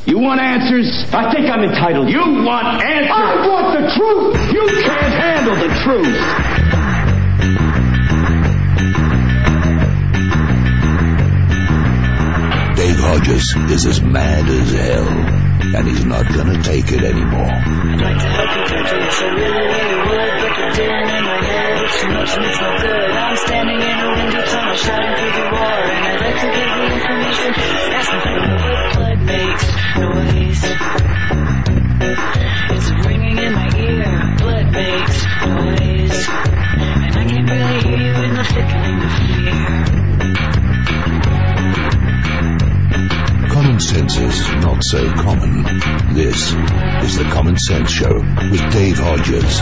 You want answers? I think I'm entitled. You want answers? I want the truth! You can't handle the truth! Dave Hodges is as mad as hell, and he's not gonna take it anymore. I'd like to help you touch it, so really would, but the din in my head, it's too much and it's no good. I'm standing in a window tunnel, shouting through the roar, and I'd like to give the information, asking for what blood makes noise. It's ringing in my ear, blood makes noise, and I can't really hear you in the thickening of fear. Common sense is not so common. This is the Common Sense Show with Dave Hodges.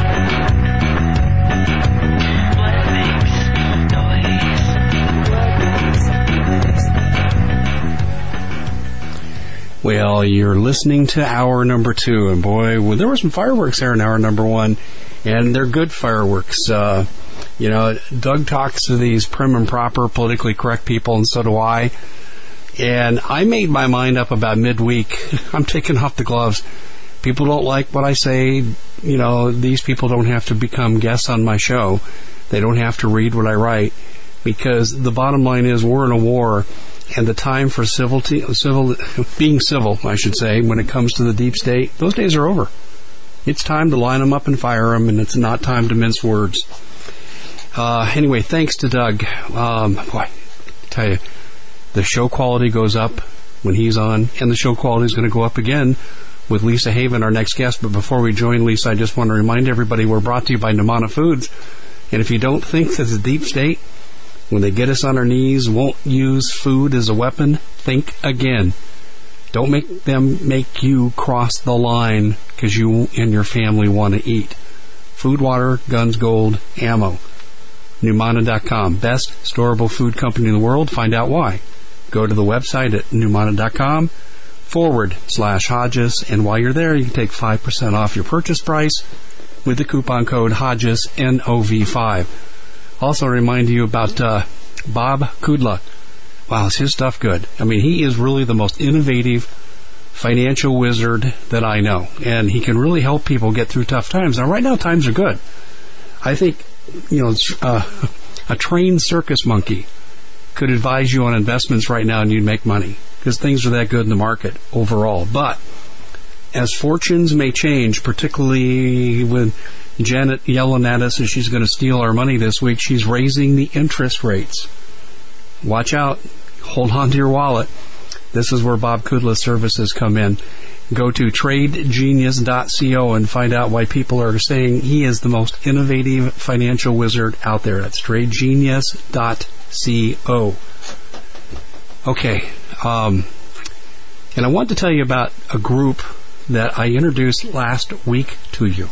Well, you're listening to hour number 2, and boy, well, there were some fireworks there in hour number 1, and they're good fireworks. You know, Doug talks to these prim and proper, politically correct people, and so do I. And I made my mind up about midweek. I'm taking off the gloves. People don't like what I say. You know, these people don't have to become guests on my show. They don't have to read what I write, because the bottom line is we're in a war, and the time for being civil, I should say, when it comes to the deep state, those days are over. It's time to line them up and fire them, and it's not time to mince words. Anyway, thanks to Doug. Boy, I tell you, the show quality goes up when he's on, and the show quality is going to go up again with Lisa Haven, our next guest. But before we join Lisa, I just want to remind everybody we're brought to you by Namana Foods. And if you don't think that the deep state, when they get us on our knees, won't use food as a weapon, think again. Don't make them make you cross the line because you and your family want to eat. Food, water, guns, gold, ammo. Numana.com. Best storable food company in the world. Find out why. Go to the website at Numana.com/Hodges, and while you're there, you can take 5% off your purchase price with the coupon code Hodges, NOV5. Also remind you about Bob Kudla. Wow, is his stuff good? I mean, he is really the most innovative financial wizard that I know, and he can really help people get through tough times. Now, right now, times are good. I think, you know, a trained circus monkey could advise you on investments right now and you'd make money because things are that good in the market overall. But as fortunes may change, particularly when Janet yelling at us as she's going to steal our money this week, she's raising the interest rates. Watch out. Hold on to your wallet. This is where Bob Kudla's services come in. Go to tradegenius.co and find out why people are saying he is the most innovative financial wizard out there. That's tradegenius.co. Okay. And I want to tell you about a group that I introduced last week to you.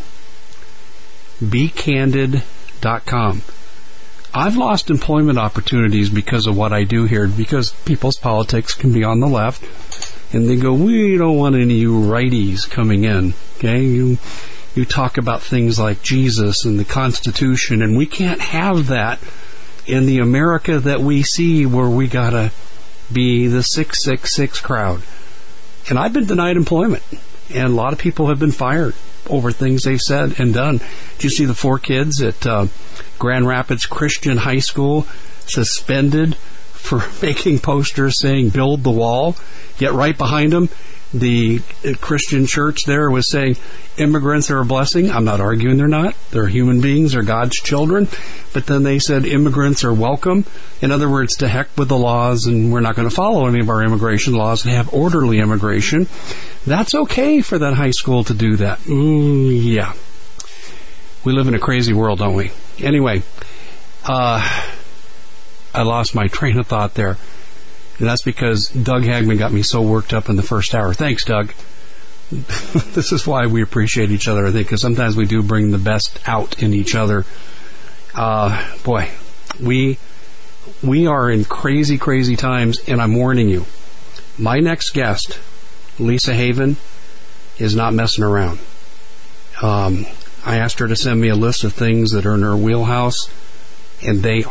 BeCandid.com. I've lost employment opportunities because of what I do here, because people's politics can be on the left, and they go, we don't want any of you righties coming in. Okay, you talk about things like Jesus and the Constitution, and we can't have that in the America that we see where we gotta be the 666 crowd. And I've been denied employment, and a lot of people have been fired over things they've said and done. Did you see the 4 kids at Grand Rapids Christian High School suspended for making posters saying build the wall? Yet right behind them, the Christian church there was saying immigrants are a blessing. I'm not arguing they're not. They're human beings. They're God's children. But then they said immigrants are welcome. In other words, to heck with the laws, and we're not going to follow any of our immigration laws and have orderly immigration. That's okay for that high school to do that. Yeah. We live in a crazy world, don't we? Anyway, I lost my train of thought there. And that's because Doug Hagman got me so worked up in the first hour. Thanks, Doug. This is why we appreciate each other, I think, because sometimes we do bring the best out in each other. Boy, we are in crazy, crazy times, and I'm warning you. My next guest, Lisa Haven, is not messing around. I asked her to send me a list of things that are in her wheelhouse, and they're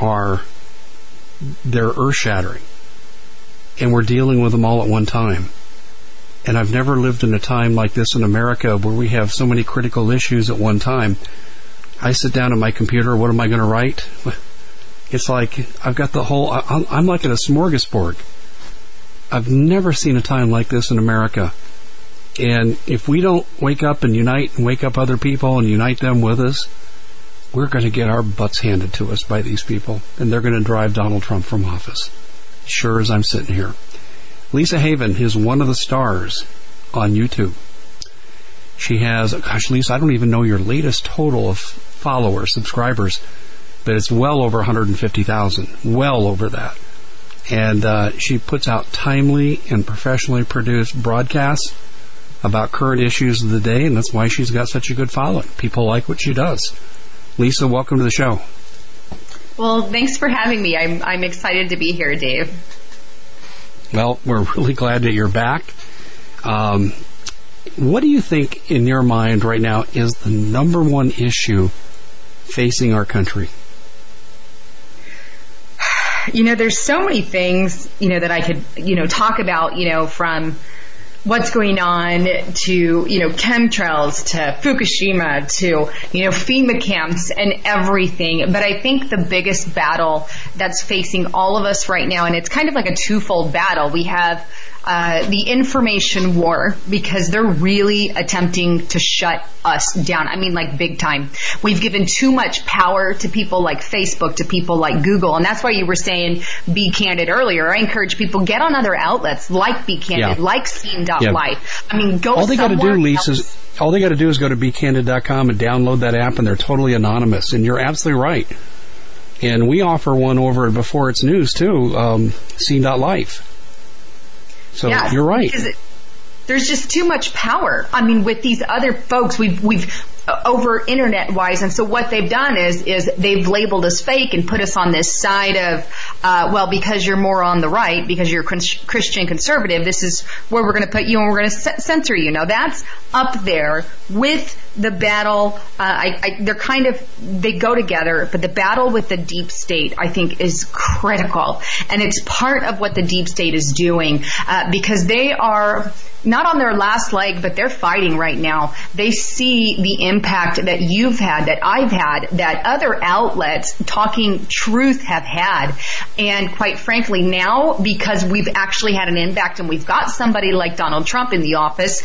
earth-shattering. And we're dealing with them all at one time. and I've never lived in a time like this in America where we have so many critical issues at one time. I sit down at my computer, what am I going to write? It's like I've got the whole, I'm like at a smorgasbord. I've never seen a time like this in America. And if we don't wake up and unite and wake up other people and unite them with us, we're going to get our butts handed to us by these people. And they're going to drive Donald Trump from office. Sure as I'm sitting here. Lisa Haven is one of the stars on YouTube. She has, gosh, Lisa, I don't even know your latest total of followers, subscribers, but it's well over 150,000. Well over that. And she puts out timely and professionally produced broadcasts about current issues of the day, and that's why she's got such a good following. People like what she does. Lisa, welcome to the show. Well, thanks for having me. I'm excited to be here, Dave. Well, we're really glad that you're back. What do you think, in your mind right now, is the number one issue facing our country? There's so many things, that I could, talk about, from what's going on to, chemtrails, to Fukushima, to, FEMA camps and everything. But I think the biggest battle that's facing all of us right now, and it's kind of like a twofold battle. We have the information war, because they're really attempting to shut us down. I mean, like big time. We've given too much power to people like Facebook, to people like Google, and that's why you were saying Be Candid earlier. I encourage people, get on other outlets like Be Candid, like Scene.life. Yeah. I mean, go. All they got to do, Lisa, is go to BeCandid.com and download that app, and they're totally anonymous. And you're absolutely right. And we offer one over Before It's News too, Scene.life. So yeah, you're right. There's just too much power. I mean, with these other folks, we've over internet wise, and so what they've done is they've labeled us fake and put us on this side of, because you're more on the right, because you're Christian conservative, this is where we're going to put you and we're going to censor you. Now that's up there with the battle. They go together, but the battle with the deep state, I think, is critical, and it's part of what the deep state is doing, because they are not on their last leg, but they're fighting right now. They see the impact that you've had, that I've had, that other outlets talking truth have had. And quite frankly, now, because we've actually had an impact and we've got somebody like Donald Trump in the office,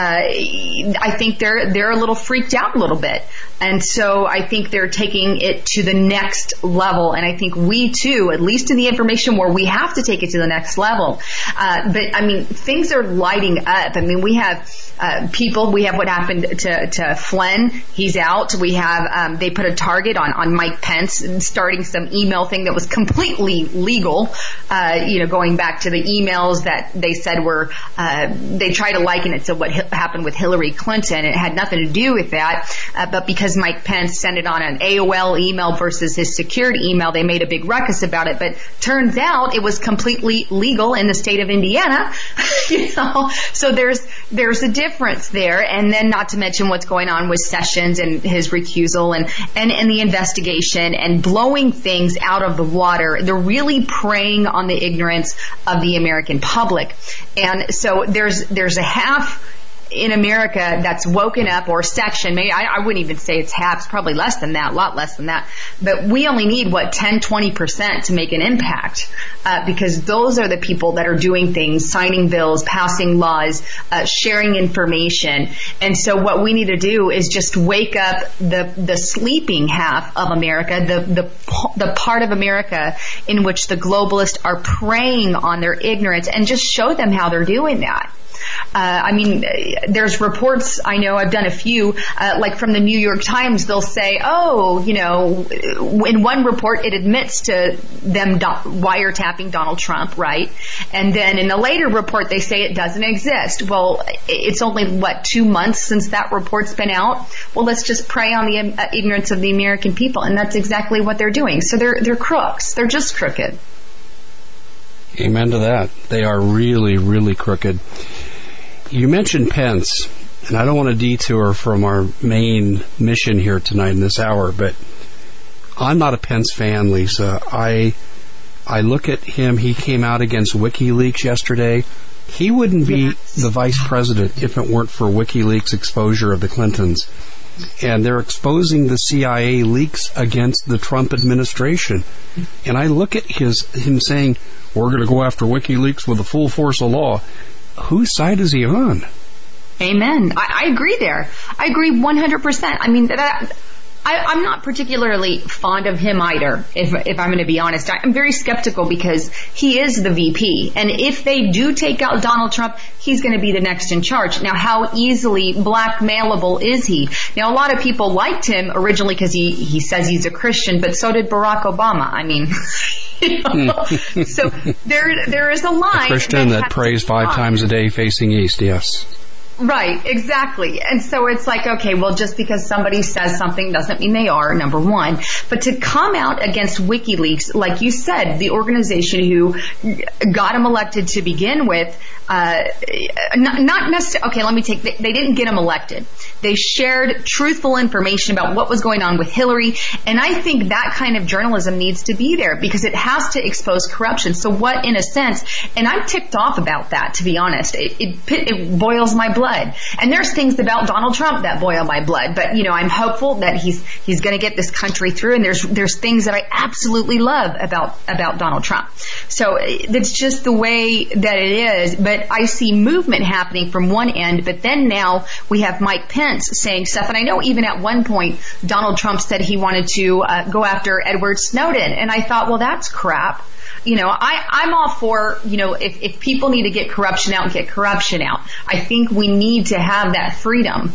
I think they're a little freaked out a little bit. And so I think they're taking it to the next level. And I think we too, at least in the information war, we have to take it to the next level. But I mean, things are lighting up. I mean, we have people. We have what happened to Flynn. He's out. We have they put a target on Mike Pence, starting some email thing that was completely legal. Going back to the emails that they said were they try to liken it to what happened with Hillary Clinton. It had nothing to do with that, but because Mike Pence sent it on an AOL email versus his secured email, they made a big ruckus about it. But turns out it was completely legal in the state of Indiana. So there's a difference there. And then not to mention what's going on with Sessions and his recusal and the investigation and blowing things out of the water. They're really preying on the ignorance of the American public. And so there's a half in America that's woken up, or section, maybe I wouldn't even say it's half, it's probably less than that, a lot less than that. But we only need, 10-20% to make an impact, because those are the people that are doing things, signing bills, passing laws, sharing information. And so what we need to do is just wake up the sleeping half of America, the part of America in which the globalists are preying on their ignorance, and just show them how they're doing that. There's reports, I know I've done a few, like from the New York Times, they'll say, in one report it admits to them wiretapping Donald Trump, right? And then in a later report they say it doesn't exist. Well, it's only, 2 months since that report's been out? Well, let's just prey on the ignorance of the American people, and that's exactly what they're doing. So they're crooks. They're just crooked. Amen to that. They are really, really crooked. You mentioned Pence, and I don't want to detour from our main mission here tonight in this hour, but I'm not a Pence fan, Lisa. I look at him. He came out against WikiLeaks yesterday, He wouldn't be the vice president if it weren't for WikiLeaks' exposure of the Clintons. And they're exposing the CIA leaks against the Trump administration. And I look at him saying, we're going to go after WikiLeaks with the full force of law. Whose side is he on? Amen. I agree there. I agree 100%. I mean, I'm not particularly fond of him either, if I'm going to be honest. I'm very skeptical because he is the VP. And if they do take out Donald Trump, he's going to be the next in charge. Now, how easily blackmailable is he? Now, a lot of people liked him originally because he says he's a Christian, but so did Barack Obama. I mean, so there is a line. A Christian that prays 5 times a day facing east, yes. Right, exactly. And so it's like, okay, well, just because somebody says something doesn't mean they are, number one. But to come out against WikiLeaks, like you said, the organization who got him elected to begin with, not necessarily, okay, let me take, they didn't get him elected. They shared truthful information about what was going on with Hillary. And I think that kind of journalism needs to be there because it has to expose corruption. So what, in a sense, and I'm ticked off about that, to be honest. It boils my blood. And there's things about Donald Trump that boil my blood, but I'm hopeful that he's going to get this country through. And there's things that I absolutely love about Donald Trump. So it's just the way that it is. But I see movement happening from one end, but then now we have Mike Pence saying stuff. And I know even at one point Donald Trump said he wanted to go after Edward Snowden, and I thought, well, that's crap. I'm all for, if people need to get corruption out, get corruption out. I think we need to have that freedom,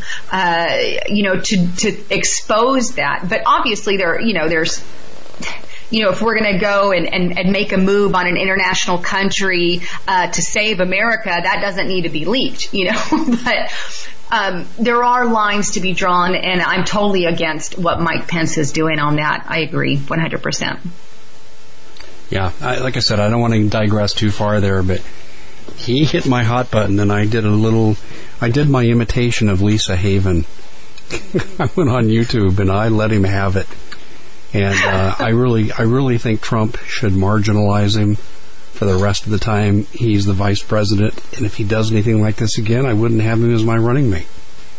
to expose that. But obviously there's, if we're going to go and make a move on an international country, to save America, that doesn't need to be leaked, but, there are lines to be drawn, and I'm totally against what Mike Pence is doing on that. I agree 100%. Yeah, like I said, I don't want to digress too far there, but he hit my hot button, and I did my imitation of Lisa Haven. I went on YouTube and I let him have it, and I really think Trump should marginalize him for the rest of the time he's the vice president. And if he does anything like this again, I wouldn't have him as my running mate.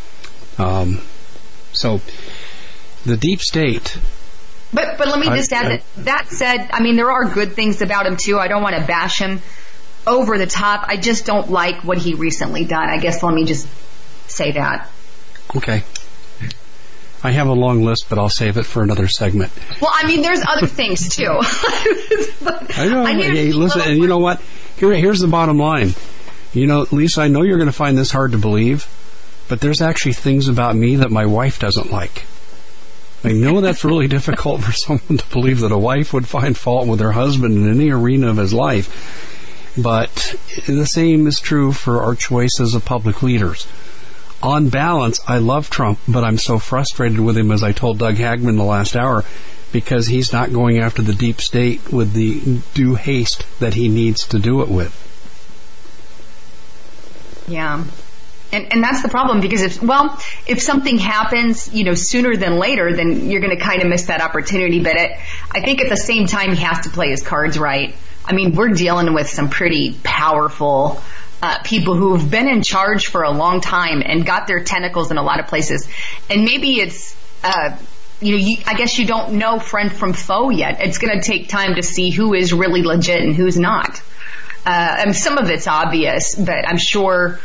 So the deep state. But let me just add that said, I mean, there are good things about him too. I don't want to bash him over the top. I just don't like what he recently done. I guess let me just say that. Okay. I have a long list, but I'll save it for another segment. Well, I mean, there's other things too. I know. Hey, listen, and you know what? Here's the bottom line. Lisa, I know you're going to find this hard to believe, but there's actually things about me that my wife doesn't like. I know that's really difficult for someone to believe that a wife would find fault with her husband in any arena of his life. But the same is true for our choices of public leaders. On balance, I love Trump, but I'm so frustrated with him, as I told Doug Hagman the last hour, because he's not going after the deep state with the due haste that he needs to do it with. Yeah. And that's the problem, because if something happens, sooner than later, then you're going to kind of miss that opportunity. But I think at the same time, he has to play his cards right. I mean, we're dealing with some pretty powerful people who have been in charge for a long time and got their tentacles in a lot of places. And maybe it's, I guess you don't know friend from foe yet. It's going to take time to see who is really legit and who's not. And some of it's obvious, but I'm sure,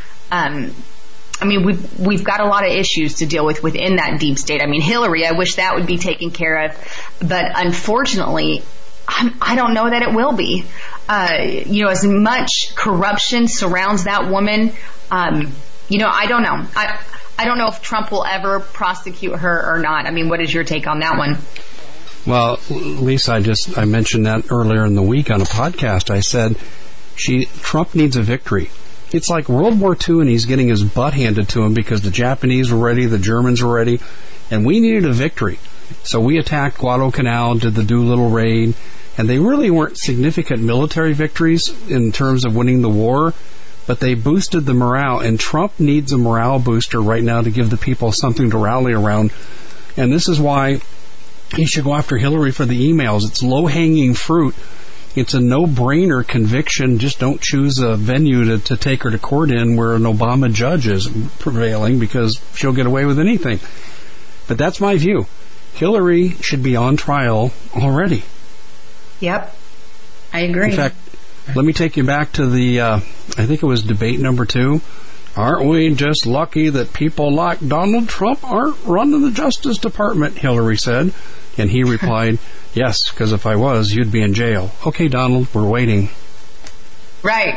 we've got a lot of issues to deal with within that deep state. I mean, Hillary, I wish that would be taken care of, but unfortunately, I don't know that it will be. As much corruption surrounds that woman, I don't know. I don't know if Trump will ever prosecute her or not. I mean, what is your take on that one? Well, Lisa, I mentioned that earlier in the week on a podcast. I said Trump needs a victory. It's like World War II, and he's getting his butt handed to him because the Japanese were ready, the Germans were ready, and we needed a victory. So we attacked Guadalcanal, did the Doolittle raid, and they really weren't significant military victories in terms of winning the war, but they boosted the morale, and Trump needs a morale booster right now to give the people something to rally around. And this is why he should go after Hillary for the emails. It's low-hanging fruit. it's a no-brainer conviction. Just don't choose a venue to take her to court in where an Obama judge is prevailing, because she'll get away with anything. But that's my view. Hillary should be on trial already. Yep. I agree. In fact, let me take you back to the, I think it was debate number 2. Aren't we just lucky that people like Donald Trump aren't running the Justice Department, Hillary said. And he replied, yes, because if I was, you'd be in jail. Okay, Donald, we're waiting. Right.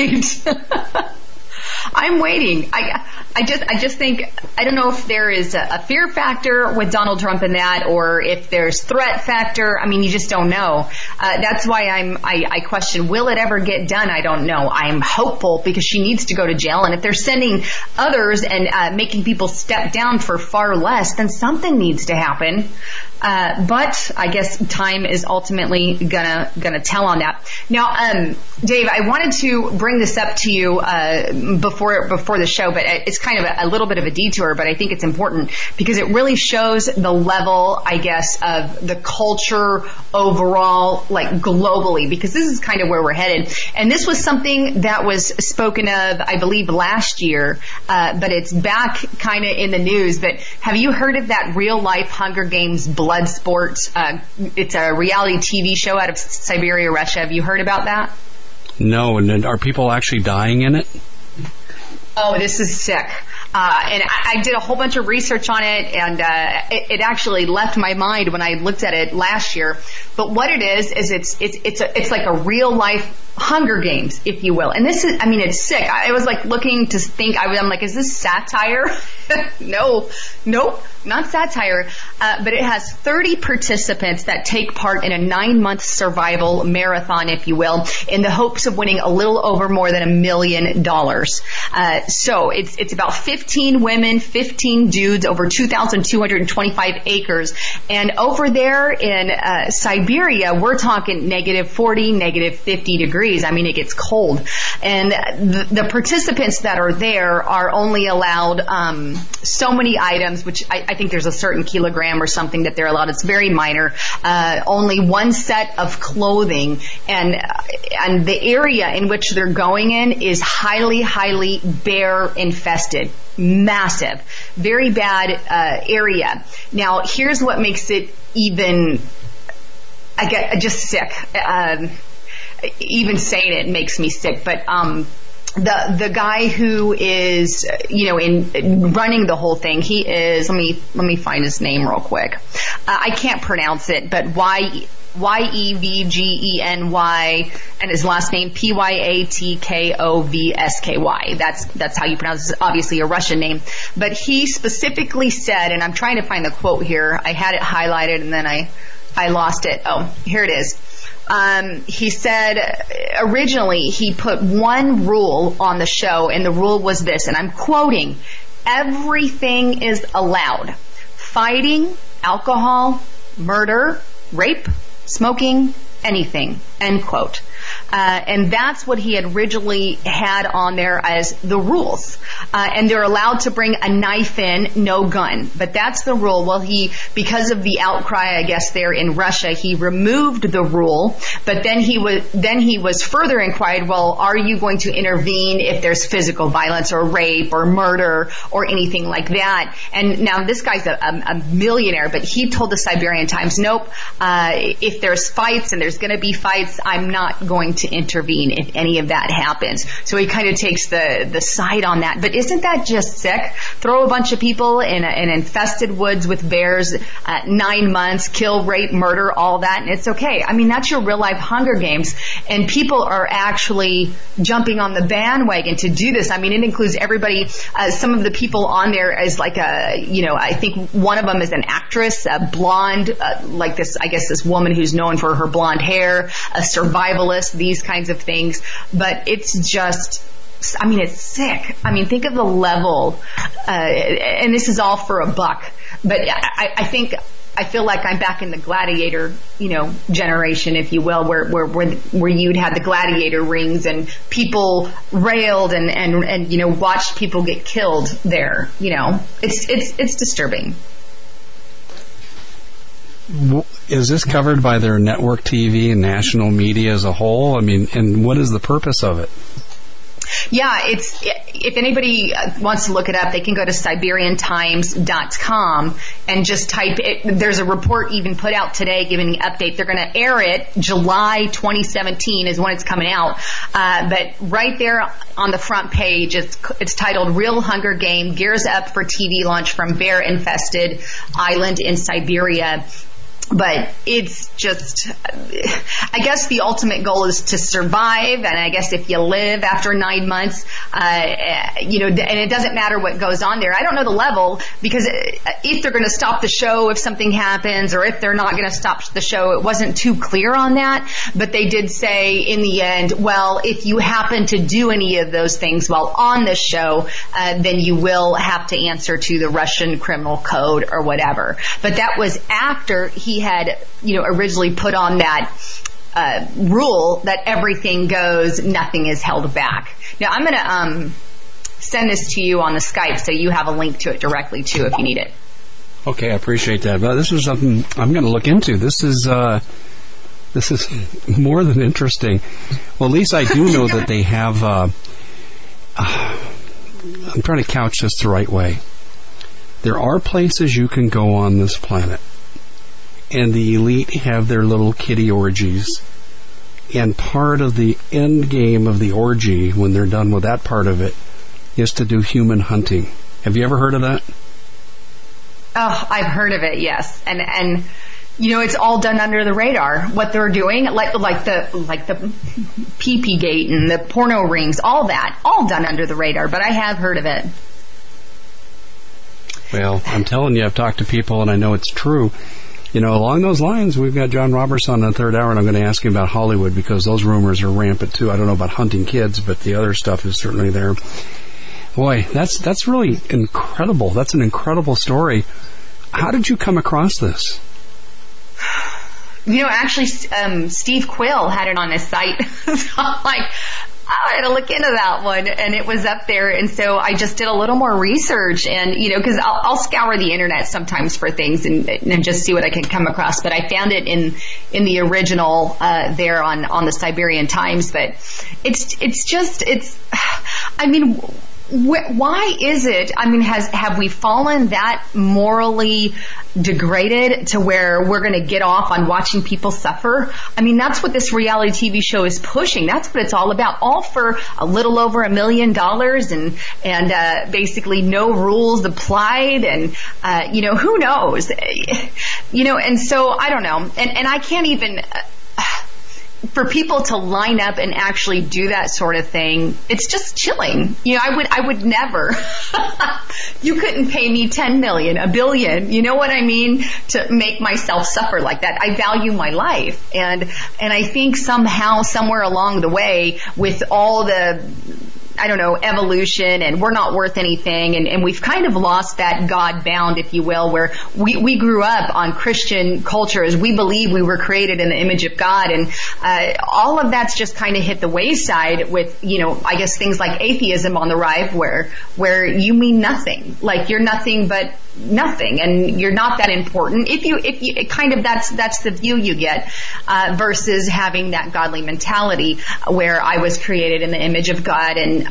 I'm waiting. I just think, I don't know if there is a fear factor with Donald Trump in that, or if there's threat factor. I mean, you just don't know. That's why I question, will it ever get done? I don't know. I'm hopeful, because she needs to go to jail. And if they're sending others and making people step down for far less, then something needs to happen. But I guess time is ultimately gonna tell on that. Now, Dave, I wanted to bring this up to you before the show, but it's kind of a little bit of a detour, but I think it's important because it really shows the level, I guess, of the culture overall, like globally, because this is kind of where we're headed. And this was something that was spoken of, I believe, last year, but it's back kind of in the news. But have you heard of that real life Hunger Games blood sport? It's a reality TV show out of Siberia, Russia. Have you heard about that? No, and are people actually dying in it? Oh, this is sick. And I did a whole bunch of research on it, and it actually left my mind when I looked at it last year. But what it is it's like a real life Hunger Games, if you will. And this is, I mean, it's sick. I was like looking to think, I'm like, is this satire? Nope, not satire. But it has 30 participants that take part in a 9-month survival marathon, if you will, in the hopes of winning a little over more than $1 million. So it's about 15 women, 15 dudes, over 2,225 acres. And over there in Siberia, we're talking negative 40, negative 50 degrees. I mean, it gets cold. And the participants that are there are only allowed so many items, which I think there's a certain kilogram or something that they're allowed. It's very minor. Only one set of clothing. And the area in which they're going in is highly, highly bear infested. Massive. Very bad area. Now, here's what makes it even, I get just sick. Even saying it makes me sick. But the guy who is, in running the whole thing, he is, let me find his name real quick. I can't pronounce it, but Yevgeny, and his last name Pyatkovsky. That's how you pronounce it. It's obviously a Russian name. But he specifically said, and I'm trying to find the quote here. I had it highlighted and then I lost it. Oh, here it is. He said originally he put one rule on the show, and the rule was this, and I'm quoting, everything is allowed. Fighting, alcohol, murder, rape, smoking, anything, end quote. And that's what he had originally had on there as the rules. And they're allowed to bring a knife in, no gun. But that's the rule. Well, because of the outcry, I guess, there in Russia, he removed the rule. But then he was further inquired, well, are you going to intervene if there's physical violence or rape or murder or anything like that? And now this guy's a millionaire, but he told the Siberian Times, nope, if there's fights, and there's going to be fights, I'm not going to intervene if any of that happens. So he kind of takes the side on that. But isn't that just sick? Throw a bunch of people in an infested woods with bears, 9 months, kill, rape, murder, all that, and it's okay. I mean, that's your real life Hunger Games, and people are actually jumping on the bandwagon to do this. I mean, it includes everybody. Some of the people on there is like I think one of them is an actress, a blonde, like this, I guess this woman who's known for her blonde hair, a survivalist, these kinds of things. But it's just, I mean, it's sick. I mean, think of the level, and this is all for $1. But I feel like I'm back in the gladiator, generation, if you will, where you'd had the gladiator rings and people railed and watched people get killed there. It's disturbing. is this covered by their network TV and national media as a whole? I mean, and what is the purpose of it? Yeah, if anybody wants to look it up, they can go to SiberianTimes.com and just type it. There's a report even put out today giving an update. They're going to air it July 2017 is when it's coming out. But right there on the front page, it's titled Real Hunger Game Gears Up for TV Launch from Bear-Infested Island in Siberia. But it's just, I guess the ultimate goal is to survive, and I guess if you live after 9 months, and it doesn't matter what goes on there. I don't know the level, because if they're going to stop the show if something happens, or if they're not going to stop the show, it wasn't too clear on that. But they did say in the end, well, if you happen to do any of those things while on the show, then you will have to answer to the Russian criminal code or whatever. But that was after he had, originally put on that rule that everything goes, nothing is held back. Now, I'm going to send this to you on the Skype so you have a link to it directly, too, if you need it. Okay, I appreciate that. But this is something I'm going to look into. This is more than interesting. Well, at least I do know that they have... I'm trying to couch this the right way. There are places you can go on this planet, and the elite have their little kiddie orgies. And part of the end game of the orgy, when they're done with that part of it, is to do human hunting. Have you ever heard of that? Oh, I've heard of it, yes. And it's all done under the radar. What they're doing, like the pee-pee gate and the porno rings, all that, all done under the radar. But I have heard of it. Well, I'm telling you, I've talked to people, and I know it's true. Along those lines, we've got John Roberts on the third hour, and I'm going to ask him about Hollywood, because those rumors are rampant, too. I don't know about hunting kids, but the other stuff is certainly there. Boy, that's really incredible. That's an incredible story. How did you come across this? Actually, Steve Quill had it on his site. So I'm like, I had to look into that one, and it was up there. And so I just did a little more research, and because I'll scour the internet sometimes for things and just see what I can come across. But I found it in the original there on the Siberian Times. But why is it? Have we fallen that morally degraded to where we're going to get off on watching people suffer? That's what this reality TV show is pushing. That's what it's all about. All for a little over $1 million and basically no rules applied, and who knows? And so I don't know. And I can't even. For people to line up and actually do that sort of thing, it's just chilling. I would never. You couldn't pay me $10 million, $1 billion. You know what I mean? To make myself suffer like that. I value my life, and I think somehow, somewhere along the way, with all the evolution, and we're not worth anything, and we've kind of lost that God bound, if you will, where we grew up on Christian culture as we believe we were created in the image of God, and all of that's just kind of hit the wayside with, I guess things like atheism on the rise, where you mean nothing, like you're nothing but nothing, and you're not that important. If you kind of that's the view you get, versus having that godly mentality where I was created in the image of God, and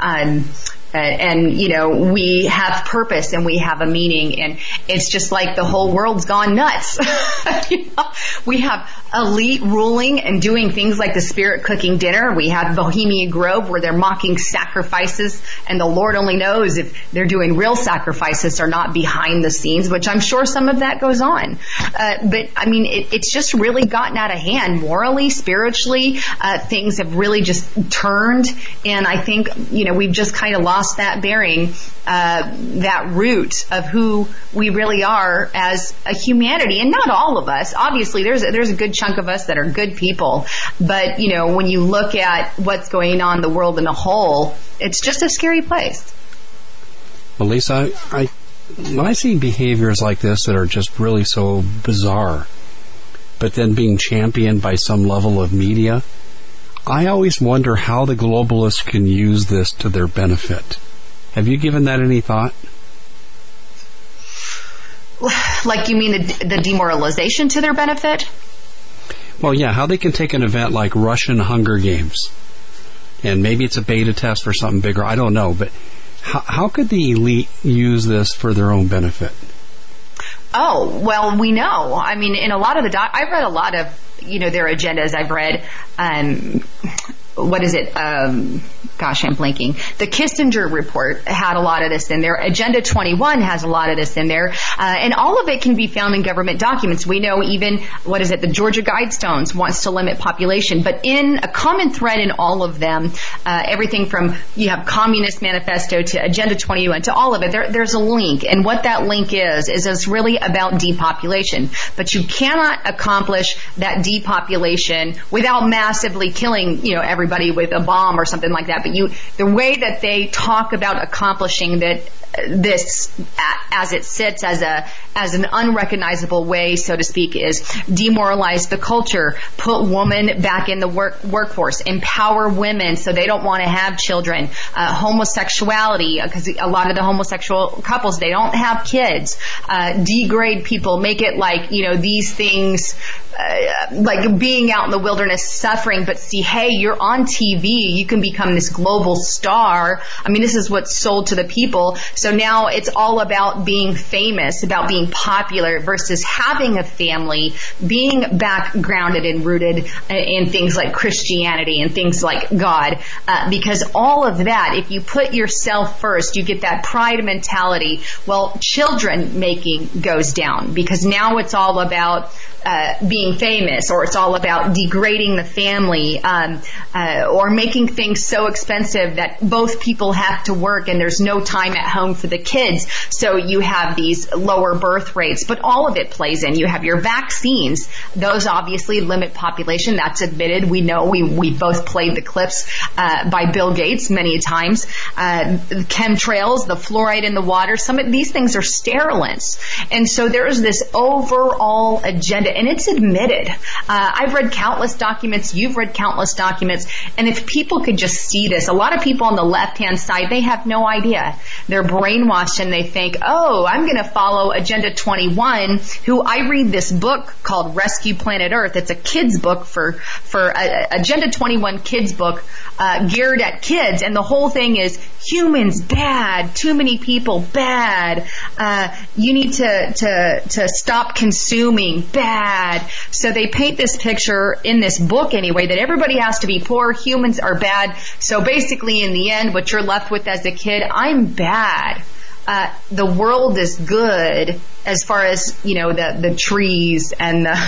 we have purpose and we have a meaning, and it's just like the whole world's gone nuts. We have elite ruling and doing things like the Spirit cooking dinner. We have Bohemian Grove, where they're mocking sacrifices, and the Lord only knows if they're doing real sacrifices or not behind the scenes, which I'm sure some of that goes on. But it's just really gotten out of hand morally, spiritually. Things have really just turned, and I think we've just kind of lost that bearing, that root of who we really are as a humanity. And not all of us. Obviously, there's a good chunk of us that are good people. But, when you look at what's going on in the world in a whole, it's just a scary place. Well, Lisa, when I see behaviors like this that are just really so bizarre, but then being championed by some level of media, I always wonder how the globalists can use this to their benefit. Have you given that any thought? Like, you mean the demoralization to their benefit? Well, yeah, how they can take an event like Russian Hunger Games, and maybe it's a beta test for something bigger, I don't know, but how could the elite use this for their own benefit? Oh, well, we know. I mean, in a lot of I've read a lot of, their agendas. I've read, what is it? Gosh, I'm blanking. The Kissinger report had a lot of this in there. Agenda 21 has a lot of this in there. And all of it can be found in government documents. We know even, the Georgia Guidestones wants to limit population. But in a common thread in all of them, everything from, you have Communist Manifesto to Agenda 21 to all of it, there's a link. And what that link is it's really about depopulation. But you cannot accomplish that depopulation without massively killing, everybody with a bomb or something like that. But the way that they talk about accomplishing this as it sits as an unrecognizable way, so to speak, is demoralize the culture, put women back in the workforce, empower women so they don't want to have children, homosexuality, because a lot of the homosexual couples, they don't have kids, degrade people, make it like, these things, like being out in the wilderness suffering, but see, hey, you're on TV, you can become this global star. I mean, this is what's sold to the people. So now it's all about being famous, about being popular versus having a family, being back grounded and rooted in things like Christianity and things like God. Because all of that, if you put yourself first, you get that pride mentality. Well, children making goes down because now it's all about being famous, or it's all about degrading the family, or making things so expensive that both people have to work and there's no time at home for the kids. So you have these lower birth rates, but all of it plays in. You have your vaccines. Those obviously limit population. That's admitted. We know. We both played the clips by Bill Gates many times. Chemtrails, the fluoride in the water, some of these things are sterilants. And so there's this overall agenda. And it's admitted. I've read countless documents. You've read countless documents. And if people could just see this, a lot of people on the left-hand side, they have no idea. They're brainwashed and they think, oh, I'm going to follow Agenda 21, who I read this book called Rescue Planet Earth. It's a kid's book for Agenda 21 kids book, geared at kids. And the whole thing is humans bad, too many people bad, you need to stop consuming bad. So they paint this picture in this book anyway that everybody has to be poor, humans are bad. So basically in the end, what you're left with as a kid, I'm bad. The world is good as far as, the trees and the,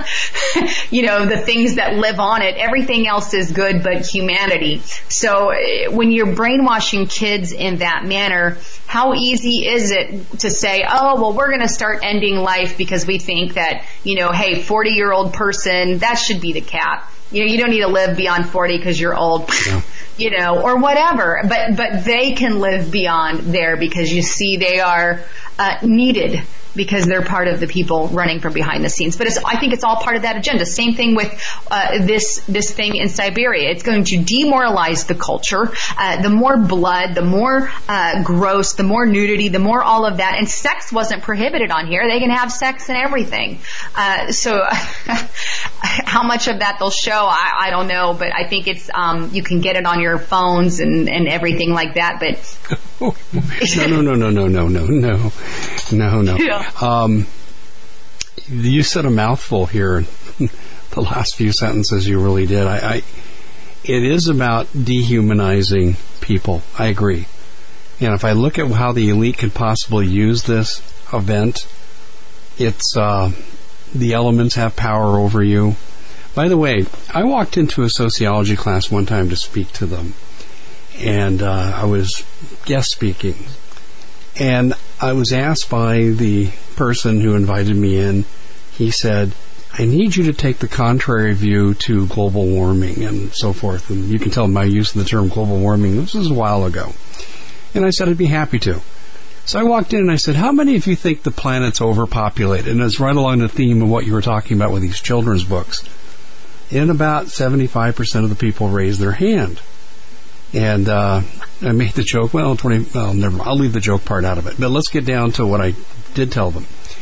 the things that live on it. Everything else is good but humanity. So when you're brainwashing kids in that manner, how easy is it to say, oh, well, we're going to start ending life because we think that, hey, 40-year-old person, that should be the cap. You don't need to live beyond 40 because you're old. Yeah. Or whatever. But they can live beyond there because you see they are needed because they're part of the people running from behind the scenes. But I think it's all part of that agenda. Same thing with this thing in Siberia. It's going to demoralize the culture. The more blood, the more gross, the more nudity, the more all of that. And sex wasn't prohibited on here. They can have sex and everything. So how much of that they'll show, I don't know. But I think it's you can get it on your phones and everything like that. But no. Yeah. You said a mouthful here in the last few sentences. You really did. It is about dehumanizing people. I agree. And if I look at how the elite could possibly use this event, it's the elements have power over you. By the way, I walked into a sociology class one time to speak to them, and I was guest speaking. And I was asked by the person who invited me in, he said, I need you to take the contrary view to global warming and so forth. And you can tell my use of the term global warming, this was a while ago. And I said I'd be happy to. So I walked in and I said, how many of you think the planet's overpopulated? And it's right along the theme of what you were talking about with these children's books. And about 75% of the people raised their hand. And I made the joke, never mind, I'll leave the joke part out of it. But let's get down to what I did tell them.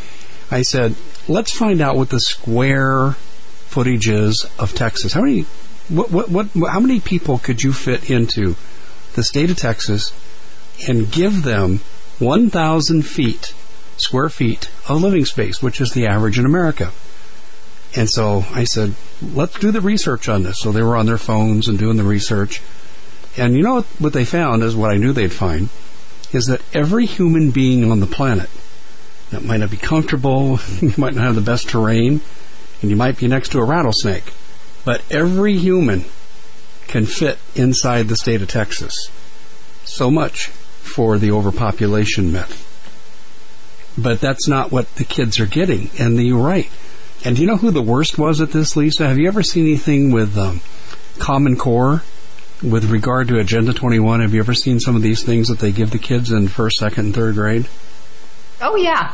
I said, let's find out what the square footage is of Texas. How many people could you fit into the state of Texas and give them 1,000 square feet of living space, which is the average in America? And so I said, let's do the research on this. So they were on their phones and doing the research. And you know what they found is what I knew they'd find, is that every human being on the planet that might not be comfortable, you might not have the best terrain, and you might be next to a rattlesnake, but every human can fit inside the state of Texas. So much for the overpopulation myth. But that's not what the kids are getting, and you're right. And do you know who the worst was at this, Lisa? Have you ever seen anything with Common Core with regard to Agenda 21? Have you ever seen some of these things that they give the kids in first, second, and third grade? Oh yeah.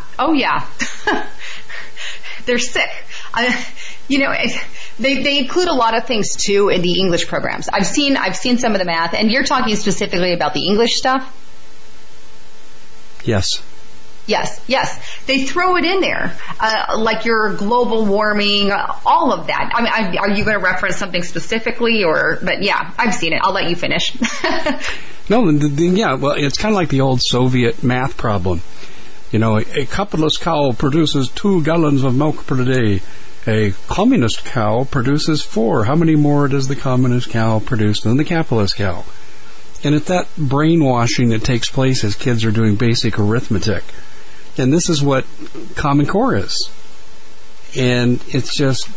They're sick. They include a lot of things too in the English programs. I've seen some of the math, and you're talking specifically about the English stuff? Yes. They throw it in there, like your global warming, all of that. I mean, are you going to reference something specifically, but yeah, I've seen it. I'll let you finish. No, well, it's kind of like the old Soviet math problem. You know, a capitalist cow produces 2 gallons of milk per day. A communist cow produces 4. How many more does the communist cow produce than the capitalist cow? And it's that brainwashing that takes place as kids are doing basic arithmetic. And this is what Common Core is. And it's just,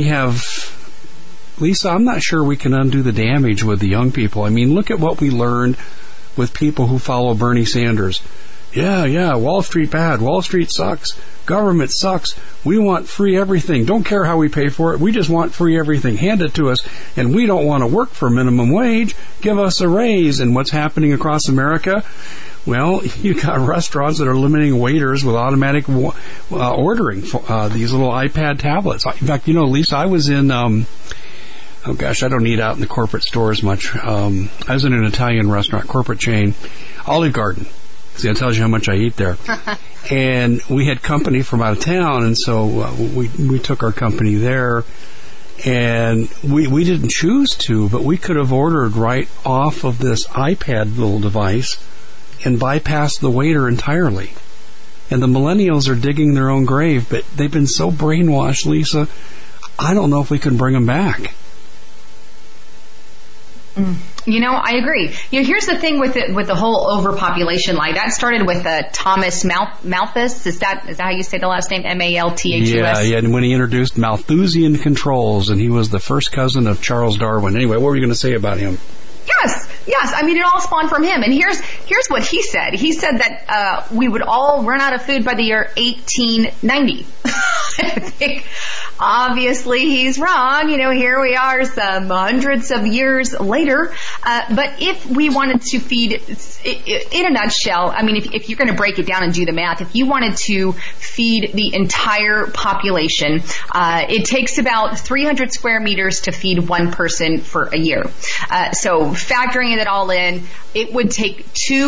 Lisa, I'm not sure we can undo the damage with the young people. I mean, look at what we learned with people who follow Bernie Sanders. Yeah, Wall Street bad. Wall Street sucks. Government sucks. We want free everything. Don't care how we pay for it. We just want free everything. Hand it to us. And we don't want to work for minimum wage. Give us a raise. And what's happening across America? Well, you got restaurants that are limiting waiters with automatic ordering, these little iPad tablets. In fact, Lisa, I was in, I don't eat out in the corporate stores much. I was in an Italian restaurant, corporate chain, Olive Garden. See, that tells you how much I eat there. And we had company from out of town, and so we took our company there. And we didn't choose to, but we could have ordered right off of this iPad little device and bypassed the waiter entirely. And the millennials are digging their own grave, but they've been so brainwashed, Lisa, I don't know if we can bring them back. I agree. Here's the thing with the whole overpopulation lie. That started with Thomas Malthus. Is that how you say the last name? Malthus? Yeah, and when he introduced Malthusian controls, and he was the first cousin of Charles Darwin. Anyway, what were you going to say about him? Yes. I mean, it all spawned from him. And here's what he said. He said that we would all run out of food by the year 1890. I think, obviously, he's wrong. Here we are some hundreds of years later. But if we wanted to feed, in a nutshell, I mean, if you're going to break it down and do the math, if you wanted to feed the entire population, it takes about 300 square meters to feed one person for a year. So factoring it all in, it would take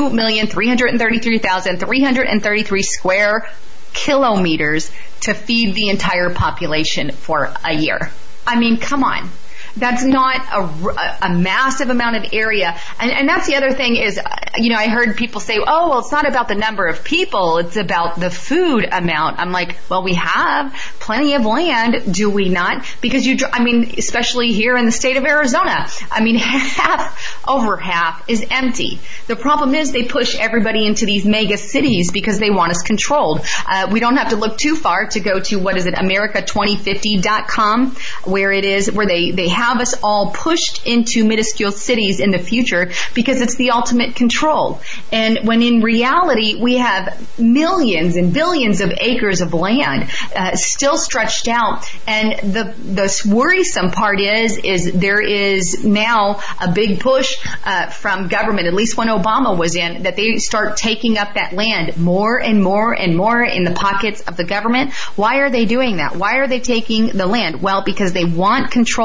2,333,333 square kilometers to feed the entire population for a year. I mean, come on. That's not a massive amount of area. And that's the other thing is, I heard people say, oh, well, it's not about the number of people. It's about the food amount. I'm like, well, we have plenty of land, do we not? Because especially here in the state of Arizona, over half is empty. The problem is they push everybody into these mega cities because they want us controlled. We don't have to look too far to go to, America2050.com, where they have us all pushed into minuscule cities in the future because it's the ultimate control. And when in reality, we have millions and billions of acres of land still stretched out. And the worrisome part is there is now a big push from government, at least when Obama was in, that they start taking up that land more and more and more in the pockets of the government. Why are they doing that? Why are they taking the land? Well, because they want control of it.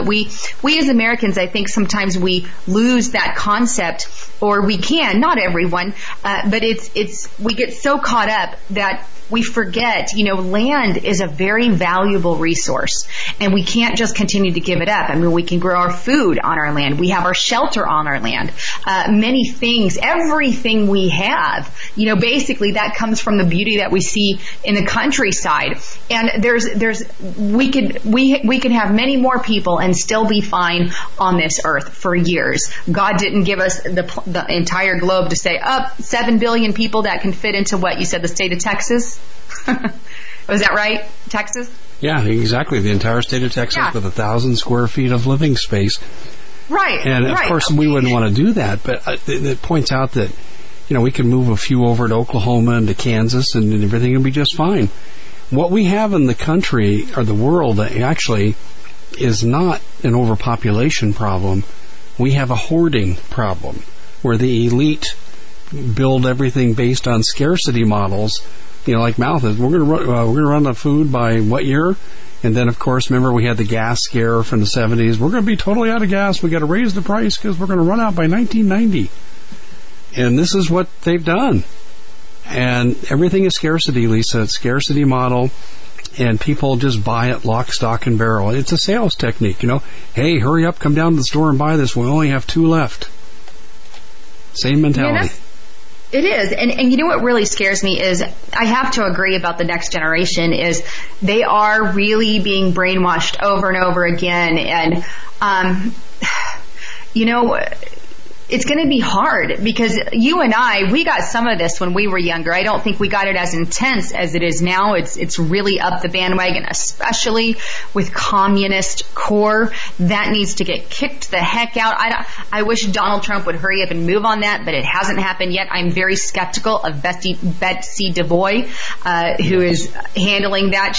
we as Americans, I think sometimes we lose that concept, or we can, not everyone, but we get so caught up that we forget, land is a very valuable resource, and we can't just continue to give it up. I mean, we can grow our food on our land. We have our shelter on our land. Many things, everything we have, basically that comes from the beauty that we see in the countryside. And we could have many more people and still be fine on this earth for years. God didn't give us the entire globe to say, 7 billion people that can fit into what you said, the state of Texas. Was that right? Texas? Yeah, exactly. The entire state of Texas with 1,000 square feet of living space. Right. And of course, we wouldn't want to do that, but it points out that, we can move a few over to Oklahoma and to Kansas, and everything will be just fine. What we have in the country, or the world, actually, is not an overpopulation problem. We have a hoarding problem, where the elite build everything based on scarcity models. Like Mouth is, we're going to run the food by what year? And then, of course, remember we had the gas scare from the 70s. We're going to be totally out of gas. We got to raise the price because we're going to run out by 1990. And this is what they've done. And everything is scarcity, Lisa. It's scarcity model, and people just buy it lock, stock, and barrel. It's a sales technique, Hey, hurry up, come down to the store and buy this. We only have 2 left. Same mentality. It is. And you know what really scares me is, I have to agree about the next generation, is they are really being brainwashed over and over again. And, it's going to be hard, because you and we got some of this when we were younger. I don't think we got it as intense as it is now. It's really up the bandwagon, especially with communist core. That needs to get kicked the heck out. I wish Donald Trump would hurry up and move on that, but it hasn't happened yet. I'm very skeptical of Betsy DeVoy, who is handling that.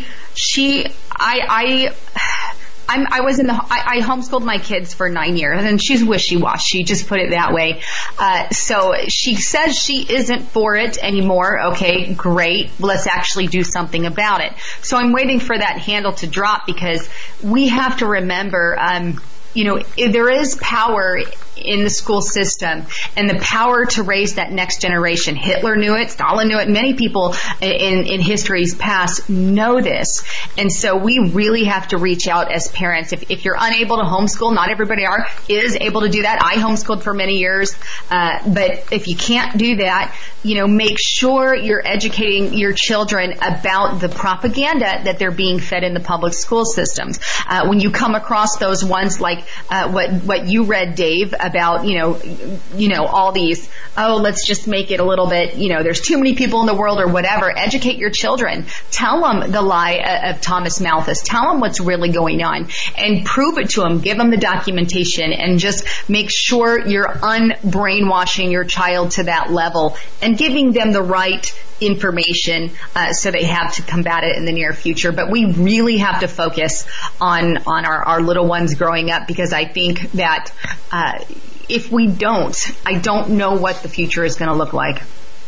I homeschooled my kids for 9 years, and she's wishy-washy, just put it that way. So she says she isn't for it anymore. Okay, great. Let's actually do something about it. So I'm waiting for that handle to drop, because we have to remember, there is power in the school system, and the power to raise that next generation. Hitler knew it, Stalin knew it, many people in history's past know this. And so we really have to reach out as parents. If you're unable to homeschool, not everybody is able to do that. I homeschooled for many years, but if you can't do that, make sure you're educating your children about the propaganda that they're being fed in the public school systems. When you come across those ones like what you read, Dave, about, all these, let's just make it a little bit, there's too many people in the world or whatever. Educate your children. Tell them the lie of Thomas Malthus. Tell them what's really going on and prove it to them. Give them the documentation, and just make sure you're unbrainwashing your child to that level and giving them the right information so they have to combat it in the near future. But we really have to focus on our little ones growing up, because I think that if we don't, I don't know what the future is going to look like.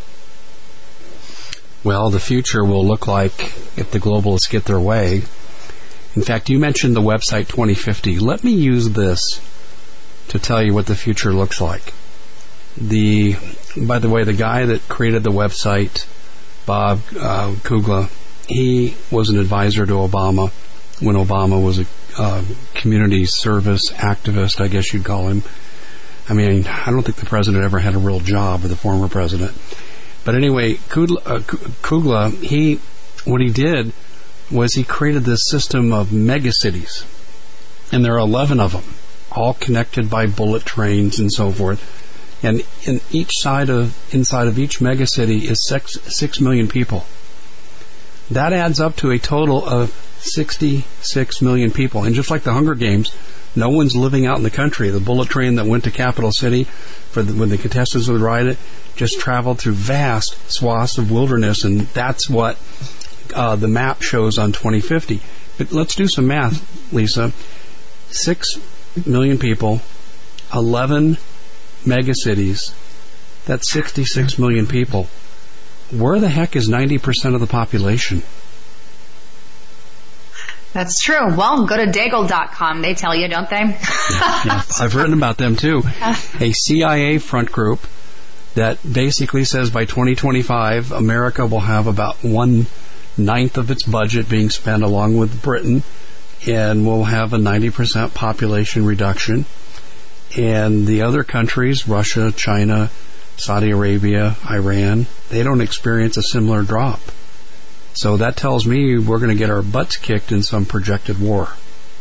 Well, the future will look like, if the globalists get their way. In fact, you mentioned the website 2050. Let me use this to tell you what the future looks like. By the way, the guy that created the website, Bob Kugla, he was an advisor to Obama when Obama was a community service activist, I guess you'd call him. I mean, I don't think the president ever had a real job, or the former president. But anyway, Kugla, what he did was he created this system of megacities. And there are 11 of them, all connected by bullet trains and so forth. And inside of each megacity is 6 million people. That adds up to a total of 66 million people. And just like the Hunger Games, no one's living out in the country. The bullet train that went to Capital City when the contestants would ride it just traveled through vast swaths of wilderness, and that's what the map shows on 2050. But let's do some math, Lisa. 6 million people, 11 megacities, that's 66 million people. Where the heck is 90% of the population? That's true. Well, go to Daigle.com. They tell you, don't they? Yeah, I've written about them too. A CIA front group that basically says by 2025, America will have about 1/9 of its budget being spent along with Britain, and we'll have a 90% population reduction. And the other countries, Russia, China, Saudi Arabia, Iran, they don't experience a similar drop. So that tells me we're going to get our butts kicked in some projected war.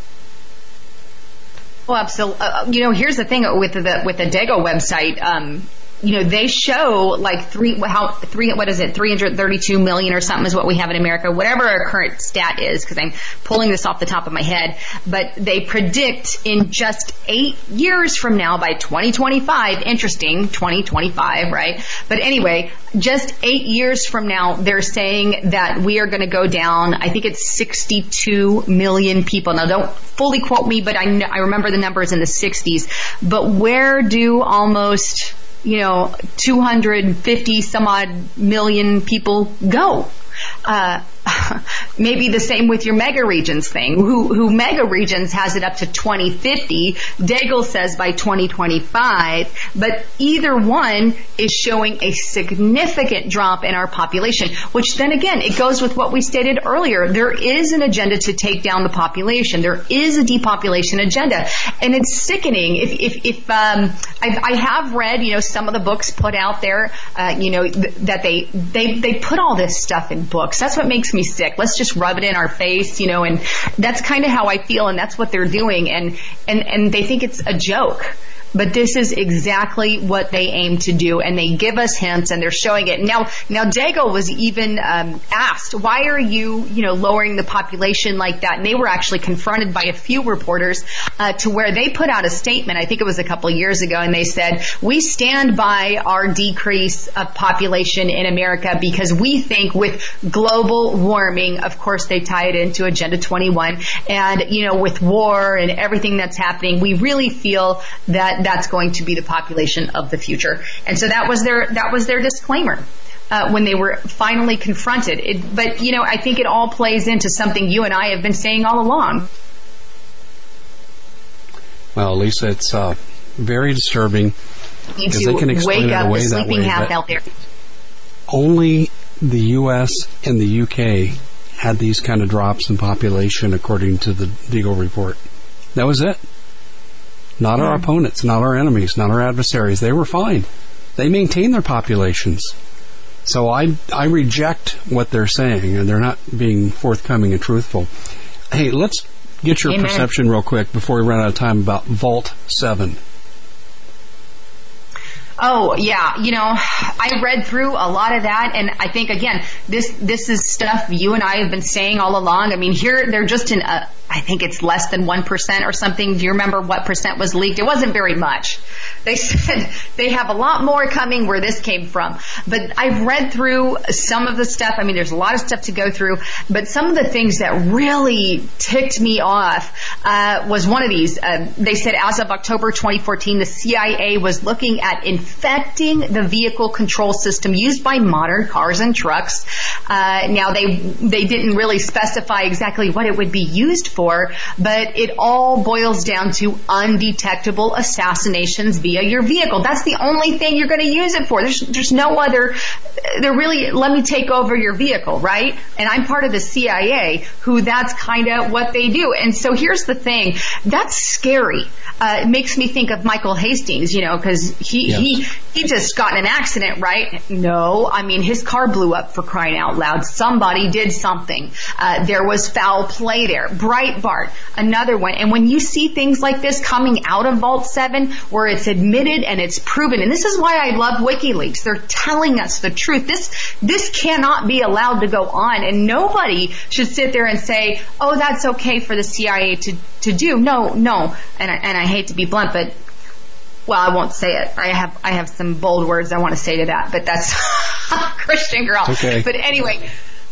Well, absolutely. Here's the thing with the Dago website. They show like 332 million or something is what we have in America, whatever our current stat is, because I'm pulling this off the top of my head. But they predict in just 8 years from now, by 2025, interesting, 2025, right? But anyway, just 8 years from now, they're saying that we are going to go down, I think it's 62 million people. Now, don't fully quote me, but I remember the numbers in the 60s. But where do almost 250 some odd million people go? Maybe the same with your mega regions thing. Who mega regions has it up to 2050. Daigle says by 2025, but either one is showing a significant drop in our population, which then again, it goes with what we stated earlier. There is an agenda to take down the population. There is a depopulation agenda, and it's sickening. I have read, some of the books put out there, that they put all this stuff in books. That's what makes me sick. Let's just rub it in our face, and that's kind of how I feel, and that's what they're doing, and they think it's a joke. But this is exactly what they aim to do, and they give us hints, and they're showing it. Now Daigle was even asked, why are you, lowering the population like that? And they were actually confronted by a few reporters to where they put out a statement, I think it was a couple of years ago, and they said, we stand by our decrease of population in America because we think with global warming, of course they tie it into Agenda 21, and, with war and everything that's happening, we really feel that that's going to be the population of the future. And so that was their disclaimer when they were finally confronted. But I think it all plays into something you and I have been saying all along. Well, Lisa, it's very disturbing because they can explain it away that way. Out there. Only the U.S. and the U.K. had these kind of drops in population, according to the Daigle report. That was it. Not our opponents, not our enemies, not our adversaries. They were fine. They maintained their populations. So I reject what they're saying, and they're not being forthcoming and truthful. Hey, let's get your perception real quick before we run out of time about Vault 7. Oh, yeah. I read through a lot of that, and I think, again, this is stuff you and I have been saying all along. I mean, here they're just in I think it's less than 1% or something. Do you remember what percent was leaked? It wasn't very much. They said they have a lot more coming where this came from. But I've read through some of the stuff. I mean, there's a lot of stuff to go through. But some of the things that really ticked me off was one of these. They said as of October 2014, the CIA was looking at infecting the vehicle control system used by modern cars and trucks. Now, they didn't really specify exactly what it would be used for, but it all boils down to undetectable assassinations via your vehicle. That's the only thing you're going to use it for. There's no other. They're really, let me take over your vehicle, right? And I'm part of the CIA, who that's kind of what they do. And so here's the thing. That's scary. It makes me think of Michael Hastings, because he just got in an accident, right? No, I mean, his car blew up, for crying out loud. Somebody did something. There was foul play there. Breitbart, another one. And when you see things like this coming out of Vault 7, where it's admitted and it's proven, and this is why I love WikiLeaks. They're telling us the truth. This cannot be allowed to go on, and nobody should sit there and say, oh, that's okay for the CIA to do. No. And I hate to be blunt, but well, I won't say it. I have some bold words I want to say to that, but that's Christian girl. Okay. But anyway,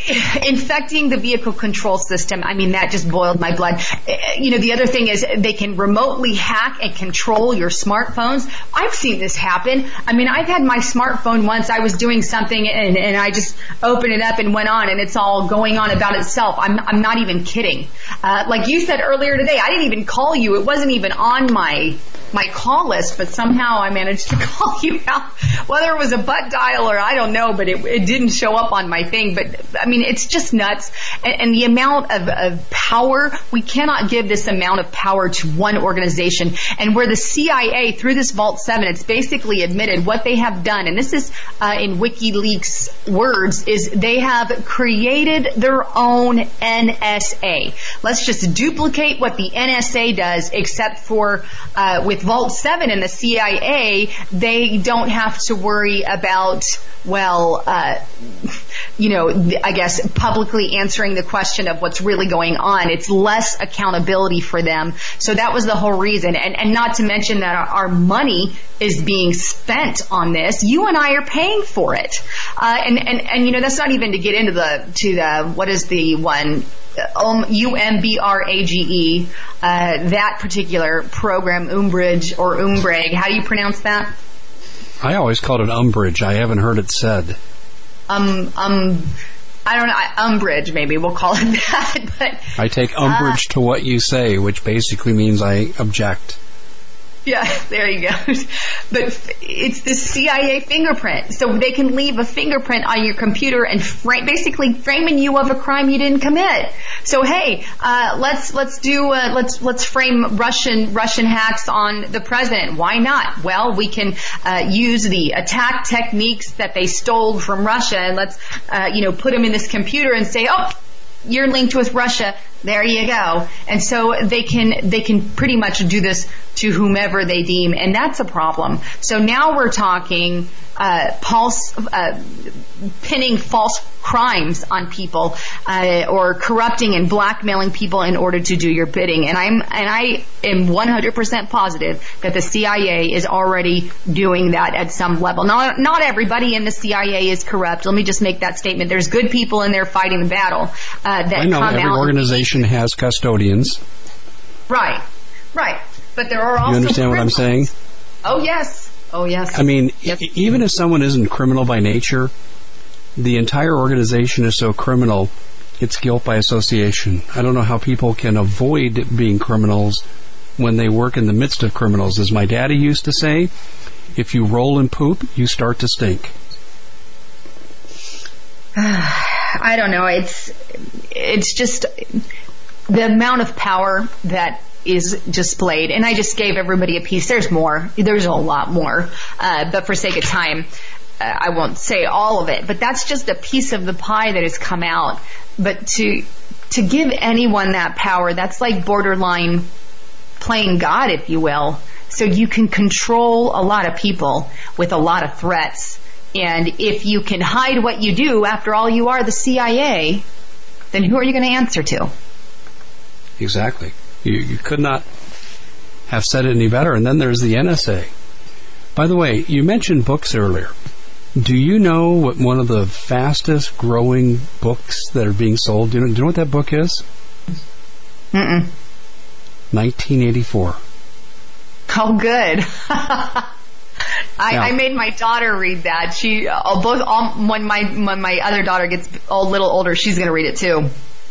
infecting the vehicle control system, I mean, that just boiled my blood. The other thing is they can remotely hack and control your smartphones. I've seen this happen. I mean, I've had my smartphone once. I was doing something and I just opened it up and went on, and it's all going on about itself. I'm not even kidding. Like you said earlier today, I didn't even call you. It wasn't even on my call list, but somehow I managed to call you out. Whether it was a butt dial or I don't know, but it didn't show up on my thing. But I mean, it's just nuts. And the amount of power, we cannot give this amount of power to one organization. And where the CIA, through this Vault 7, it's basically admitted what they have done, and this is in WikiLeaks words, is they have created their own NSA. Let's just duplicate what the NSA does, except for with Vault 7 and the CIA, they don't have to worry about, I guess publicly answering the question of what's really going on. It's less accountability for them. So that was the whole reason. And not to mention that our money is being spent on this. You and I are paying for it. And that's not even to get into the what is the one? UMBRAGE, that particular program, Umbrage or Umbrage. How do you pronounce that? I always called it Umbrage. I haven't heard it said. I don't know. Umbrage, maybe we'll call it that. But I take umbrage to what you say, which basically means I object. Yeah, there you go. But it's the CIA fingerprint. So they can leave a fingerprint on your computer and basically framing you of a crime you didn't commit. So hey, let's frame Russian hacks on the president. Why not? Well, we can use the attack techniques that they stole from Russia, and let's put them in this computer and say, oh, you're linked with Russia. There you go. And so they can pretty much do this to whomever they deem, and that's a problem. So now we're talking pinning false crimes on people, or corrupting and blackmailing people in order to do your bidding. And I am 100% positive that the CIA is already doing that at some level. Now, not everybody in the CIA is corrupt. Let me just make that statement. There's good people in there fighting the battle. I know every organization has custodians. Right. But there are also You understand criminals. what I'm saying? Oh, yes. I mean, Yep. Even if someone isn't criminal by nature, the entire organization is so criminal, it's guilt by association. I don't know how people can avoid being criminals when they work in the midst of criminals. As my daddy used to say, if you roll in poop, you start to stink. I don't know. It's just the amount of power that is displayed. And I just gave everybody a piece. There's more. There's a lot more. But for sake of time, I won't say all of it. But that's just a piece of the pie that has come out. But to give anyone that power, that's like borderline playing God, if you will. So you can control a lot of people with a lot of threats. And if you can hide what you do, after all, you are the CIA, then who are you going to answer to? Exactly. You could not have said it any better. And then there's the NSA. By the way, you mentioned books earlier. Do you know what one of the fastest growing books that are being sold? Do you know what that book is? 1984. Oh, good. I made my daughter read that. When my other daughter gets a little older, she's going to read it too.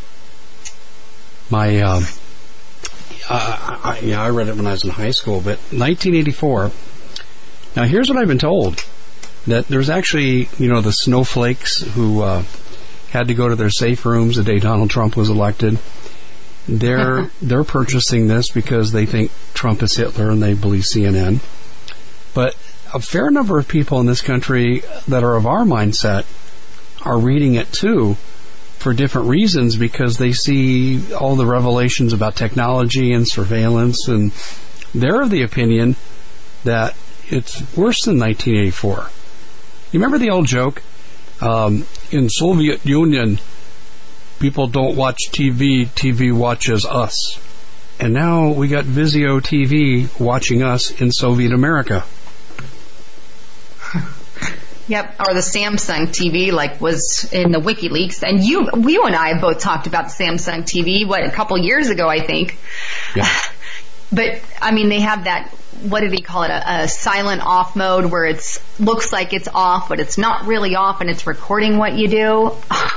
I read it when I was in high school, but 1984. Now, here's what I've been told. That there's actually, the snowflakes who had to go to their safe rooms the day Donald Trump was elected. They're purchasing this because they think Trump is Hitler and they believe CNN. But a fair number of people in this country that are of our mindset are reading it too, for different reasons, because they see all the revelations about technology and surveillance, and they're of the opinion that it's worse than 1984. You remember the old joke? In Soviet Union, people don't watch TV, TV watches us. And now we got Vizio TV watching us in Soviet America. Yep, or the Samsung TV, like was in the WikiLeaks, and you and I have both talked about the Samsung TV. A couple years ago, I think. Yeah. But I mean, they have that. What did he call it? A silent off mode where it looks like it's off, but it's not really off, and it's recording what you do.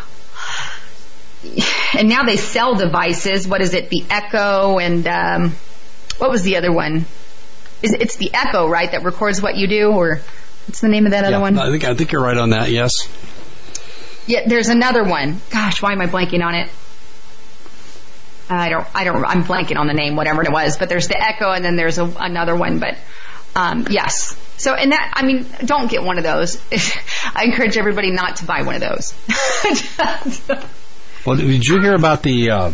And now they sell devices. What is it? The Echo and what was the other one? It's the Echo, right? That records what you do, or what's the name of that other one? I think you're right on that. Yes. Yeah, there's another one. Gosh, why am I blanking on it? I'm blanking on the name, whatever it was, but there's the Echo and then there's another one, but, yes. So, and that, I mean, don't get one of those. I encourage everybody not to buy one of those. Well, did you hear about the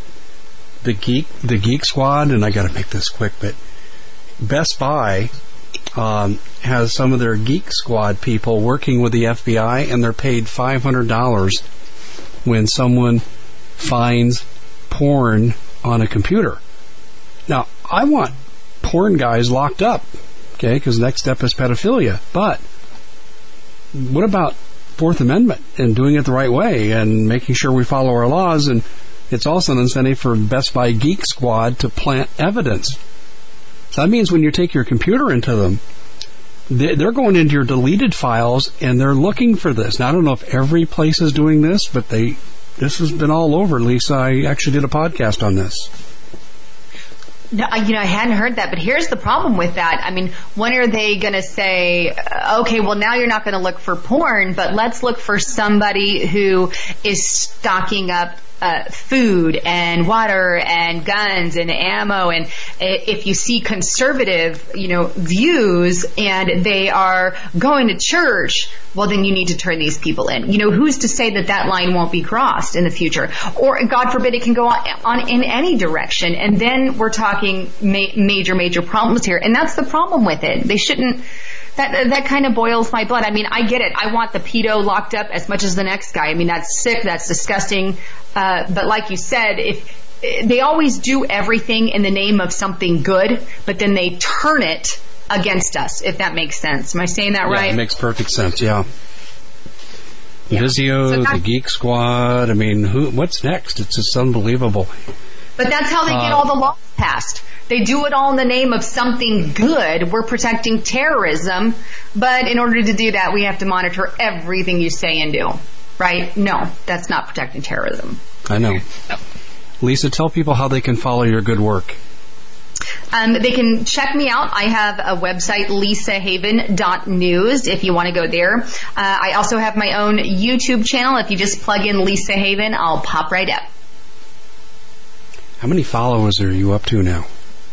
Geek Squad? And I gotta make this quick, but Best Buy, has some of their Geek Squad people working with the FBI, and they're paid $500 when someone finds porn on a computer. Now, I want porn guys locked up, okay, because next step is pedophilia. But what about Fourth Amendment and doing it the right way and making sure we follow our laws? And it's also an incentive for Best Buy Geek Squad to plant evidence. So that means when you take your computer into them, they're going into your deleted files and they're looking for this. Now, I don't know if every place is doing this, but this has been all over, Lisa. I actually did a podcast on this. No, I hadn't heard that, but here's the problem with that. I mean, when are they going to say, okay, well, now you're not going to look for porn, but let's look for somebody who is stocking up food and water and guns and ammo, and if you see conservative, views and they are going to church, well, then you need to turn these people in. Who's to say that line won't be crossed in the future? Or, God forbid, it can go on in any direction, and then we're talking major problems here, and that's the problem with it. They shouldn't. That kind of boils my blood. I mean, I get it. I want the pedo locked up as much as the next guy. I mean, that's sick. That's disgusting. But like you said, if they always do everything in the name of something good, but then they turn it against us, if that makes sense. Am I saying that right? Yeah, it makes perfect sense, yeah. Vizio, the Geek Squad. I mean, what's next? It's just unbelievable. But that's how they get all the laws passed. They do it all in the name of something good. We're protecting terrorism, but in order to do that, we have to monitor everything you say and do. Right? No, that's not protecting terrorism. I know. No. Lisa, tell people how they can follow your good work. They can check me out. I have a website, lisahaven.news, if you want to go there. I also have my own YouTube channel. If you just plug in Lisa Haven, I'll pop right up. How many followers are you up to now?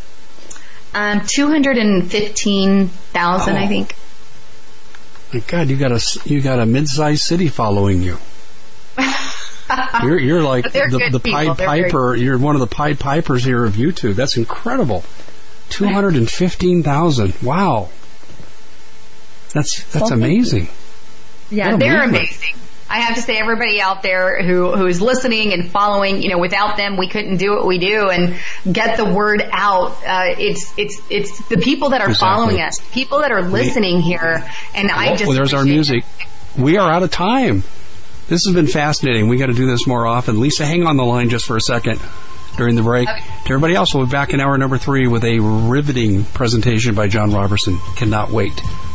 215,000, I think. My God, you got a mid-sized city following you. You're like the Pied Piper. You're one of the Pied Pipers here of YouTube. That's incredible. 215,000. Wow, that's amazing. Yeah, they're amazing. I have to say, everybody out there who's listening and following, without them, we couldn't do what we do and get the word out. It's the people that are following us, people that are listening here, and there's our music. We are out of time. This has been fascinating. We got to do this more often. Lisa, hang on the line just for a second during the break. Okay. To everybody else, we'll be back in hour number 3 with a riveting presentation by John Robertson. Cannot wait.